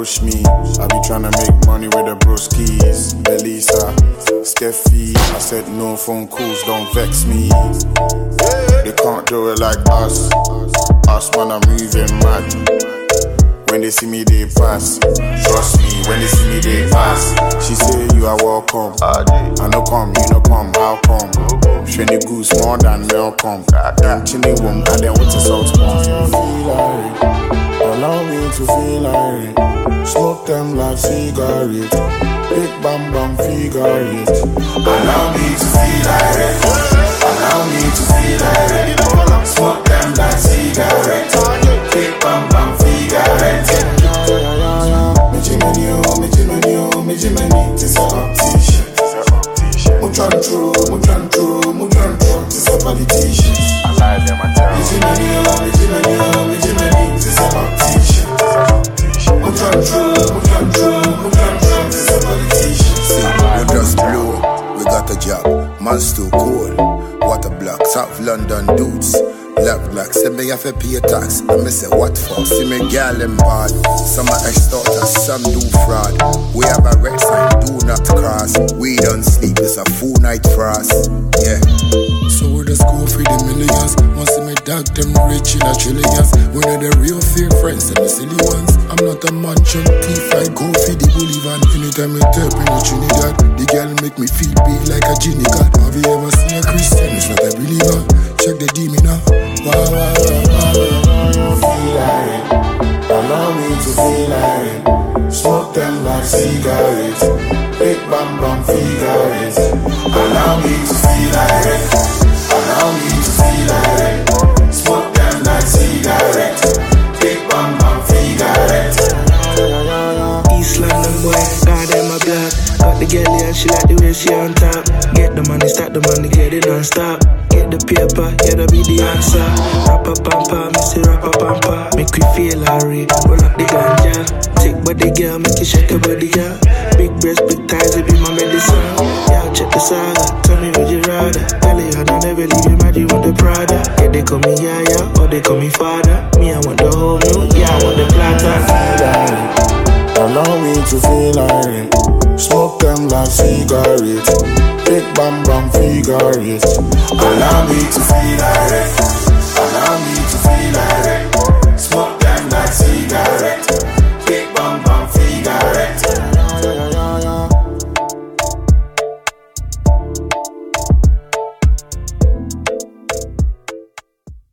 push me. I be tryna make money with the broskies. Belisa, Steffi. I said no phone calls, don't vex me. They can't do it like us. Us man, I'm moving mad. When they see me, they pass. Trust me, when they see me, they pass. She say you are welcome. I no come, you no come, how come? Shiny goose more than welcome. Chilly womb, and then with the salt. Allow me to feel like smoke them like cigarettes. Big bam bam figure it. Allow me to feel like allow me to feel like smoke them like cigarettes. Big bam bam figure it. Me Jimmy, this a optician. Mutran true, this a politician. I lie them and tell Me Jimmy, this a optician. Mutran true, this a politician. We just blow, we got a job, man's too cold. Water block, South London dudes. Love like, send me have to pay a tax. I say what for? See me girl in bad. Some are extorters, some do fraud. We have a red sign, do not cross. We don't sleep, it's a full night for us. Yeah. So we just go for the millions. Want see me dog, them rich in a trillions. One of the real fake friends and the silly ones. I'm not a mansion thief, I go for the Bolivar. Anytime I tap in a Trinidad, the girl make me feel big like a genie god. Have you ever seen a Christian? It's not a believer. Check the demon now. Wow, feel like allow me to feel like smoke them like cigarettes. Big bam bam figure it. Allow me to feel like allow me to feel like smoke them like cigarettes. Big bam bam figure it. East London boy, God them a black. Got the girl and she like the way she on top. Get the money, stack the money, get it non-stop. Get the paper, yeah, that be the answer. Rappa pampa, me say rappa pampa. Make we feel hurry, roll up the ganja. Take body girl, make you shake your body girl. Big breast, big thighs, it be my medicine. Yeah, check the saga, tell me would you rather. Tell you I don't ever leave you mad, you want the Prada. Yeah, they call me Yaya, or they call me father. Me, I want the whole new, yeah, I want the platter. Allow me to feel like smoke them like cigarettes. Big bam bam figure it. Allow me to feel like